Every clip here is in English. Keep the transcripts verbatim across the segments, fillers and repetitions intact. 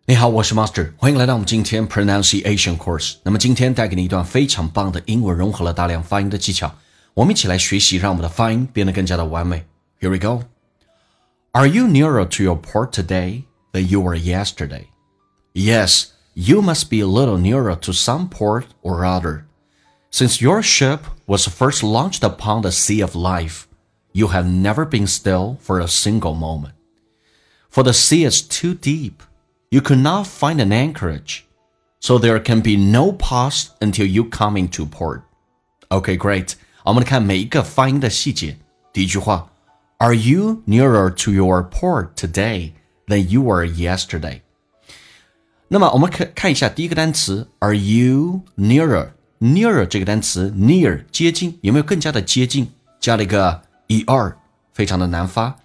你好，我是 Master， 欢迎来到我们今天 Pronunciation Course。那么今天带给你一段非常棒的英文，融合了大量发音的技巧，我们一起来学习，让我们的发音变得更加的完美。Here we go. Are you nearer to your port today than you were yesterday? Yes, you must be a little nearer to some port or other. Since your ship was first launched upon the sea of life, you have never been still for a single moment. For the sea is too deep.You could not find an anchorage, so there can be no pause until you come into port. Okay, great. 我们来看每一个发音的细节。第一句话 Are you nearer to your port today than you were yesterday? 那么我们看看一下第一个单词 Are you nearer? Nearer 这个单词 near 接近，有没有更加的接近？加了一个 er， 非常的难发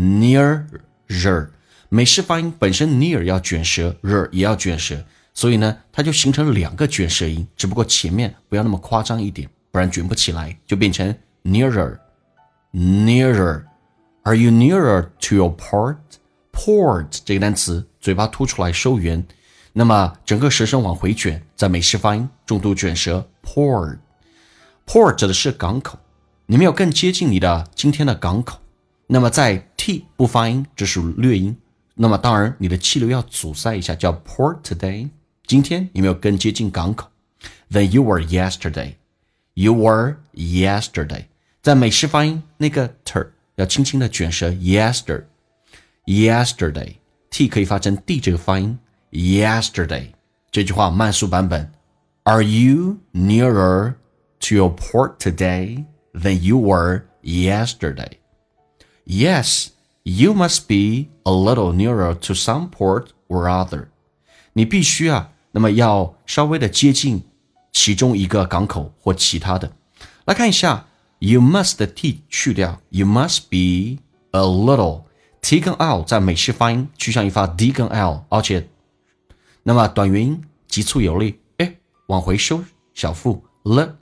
nearer。美式发音本身 near 要卷舌 r 也要卷舌，所以呢它就形成了两个卷舌音，只不过前面不要那么夸张一点，不然卷不起来，就变成 nearer nearer Are you nearer to your port? Port 这个单词嘴巴凸出来收圆，那么整个舌身往回卷，在美式发音重度卷舌 port Port 指的是港口，你没有更接近你的今天的港口，那么在 t 不发音，这是略音，那么当然你的气流要阻塞一下，叫 port today。 今天有没有更接近港口 than you were yesterday? You were yesterday。 在美式发音那个 t 要轻轻的卷舌 yester yesterday， t 可以发成 d 这个发音 yesterday。 这句话慢速版本 Are you nearer to your port today than you were yesterday? Yes,You must be a little nearer to some port or other. 你必须啊，那么要稍微的接近其中一个港口或其他的。来看一下 You must 的 t 去掉 You must be a little T 跟 L 在美式发音趋向于发 D 跟 L， 而且那么短元音急促有力，诶，往回收小腹 Little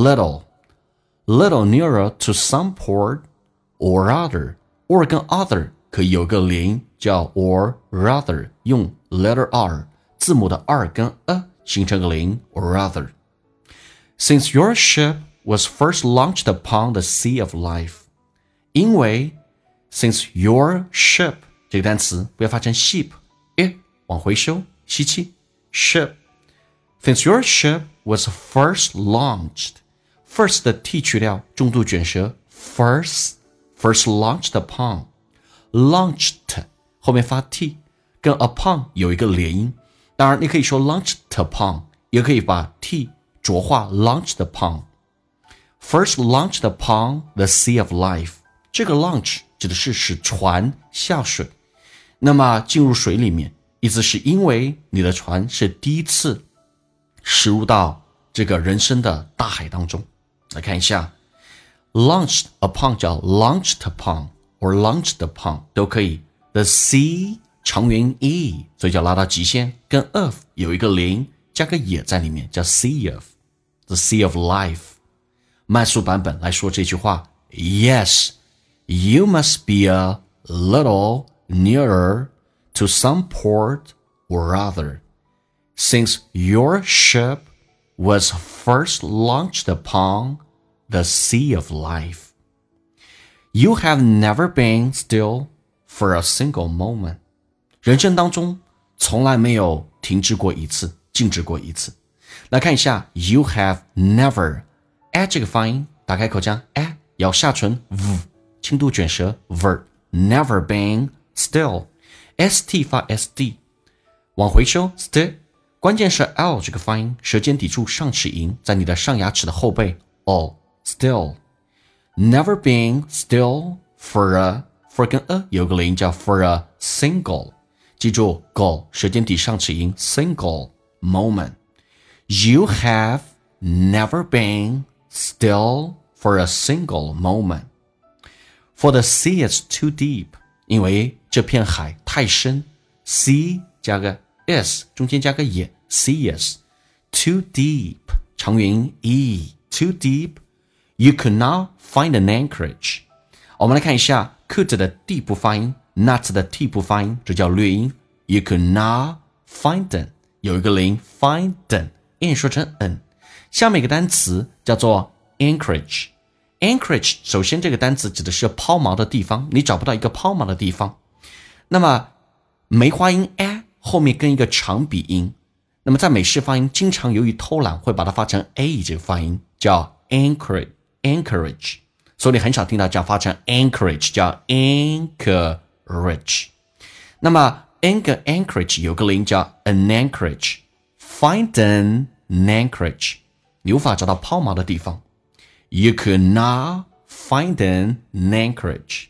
Little nearer to some port or other or 跟 other 可以有个连音叫 or rather， 用 letter R 字母的 R 跟 a 形成个连音 or rather。 Since your ship was first launched upon the sea of life， 因为 since your ship 这个单词不要发成 sheep， 诶，往回收吸气 ship Since your ship was first launched， first 的 t 去掉重度卷舌 first First launched upon Launched 后面发 t 跟 upon 有一个连音，当然你可以说 launched upon， 也可以把 t 浊化 launched upon First launched upon the sea of life， 这个 launch 指的是使船下水，那么进入水里面，意思是因为你的船是第一次驶入到这个人生的大海当中。来看一下Launched upon 叫 launched upon or launched upon 都可以。 The sea 长元 e 所以叫拉到极限，跟 of 有一个连音加个也在里面叫 sea of The sea of life。 慢速版本来说这句话 Yes, you must be a little nearer to some port or other since your ship was first launched upon the sea of life. You have never been still for a single moment. 人生当中从来没有停滞过一次，静止过一次。来看一下 You have never a 这个发音，打开口腔 a 咬下唇 v 轻度卷舌 ver Never been still st 发 sd 往回收 st 关键是 l 这个发音，舌尖抵住上齿龈，在你的上牙齿的后背 all Still, never been still for a for 跟 a 有个连音叫 for a single， 记住 go 舌尖抵上齿龈 single moment。 You have never been still for a single moment. For the sea is too deep， 因为这片海太深 sea 加个 is 中间加个也 sea is too deep 长元音 e too deep。You could not find an anchorage。 我们来看一下 could 的 d 不发音 not 的 t 不发音，这叫略音。You could not finden， 有一个零 finden， 音说成 n。下面一个单词叫做 Anchorage。 Anchorage 首先这个单词指的是抛锚的地方，你找不到一个抛锚的地方。那么梅花音 a 后面跟一个长鼻音，那么在美式发音经常由于偷懒会把它发成 a 这个发音，叫 Anchorage Anchorage， 所以你很少听到这样发成 Anchorage， 叫 Anchorage。 那么 n 跟 Anchorage 有个零叫 an Anchorage， Find an Anchorage， 你无法找到抛锚的地方。 You could not find an Anchorage，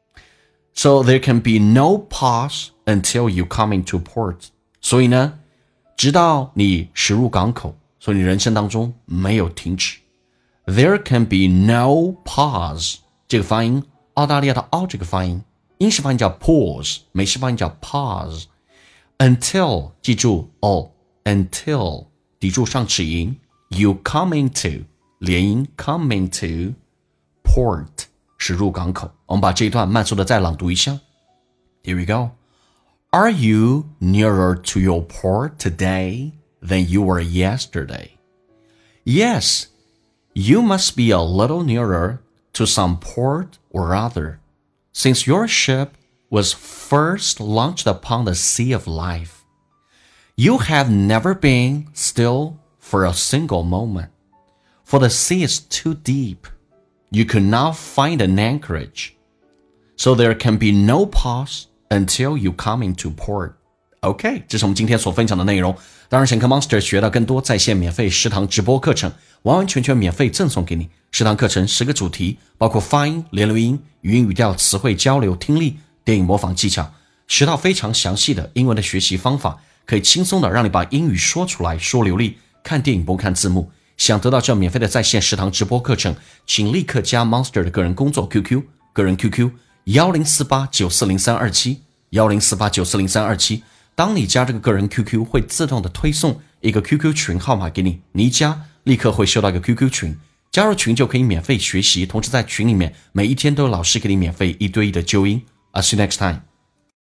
so there can be no pause until you come into port。 所以呢，直到你驶入港口，所以你人生当中没有停止。 There can be no pause， 这个发音澳大利亚的凹这个发音，英式发音叫 pause， 美式发音叫 pause。 Until 记住哦 until 抵住上齿龈， you come into 连音 come into port 驶入港口。我们把这一段慢速的再朗读一下。 Here we go. Are you nearer to your port today than you were yesterday? Yes, you must be a little nearer to some port or other, since your ship was first launched upon the sea of life. You have never been still for a single moment, for the sea is too deep. You could not find an anchorage, so there can be no pause until you come into port. OK， 这是我们今天所分享的内容。当然想跟 Monster 学到更多在线免费十堂直播课程，完完全全免费赠送给你。十堂课程十个主题，包括发音、连留音、语音语调、词汇交流、听力、电影模仿技巧，十套非常详细的英文的学习方法，可以轻松的让你把英语说出来，说流利。看电影不看字幕。想得到这免费的在线十堂直播课程，请立刻加 Monster 的个人工作 Q Q， 个人 Q Q 一零四八九四零三二七 一零四八九四零三二七。当你加这个个人 Q Q， 会自动的推送一个 Q Q 群号码给你，你一加立刻会收到一个 Q Q 群，加入群就可以免费学习，同时在群里面每一天都有老师给你免费一对一的纠音。I'll see you next time.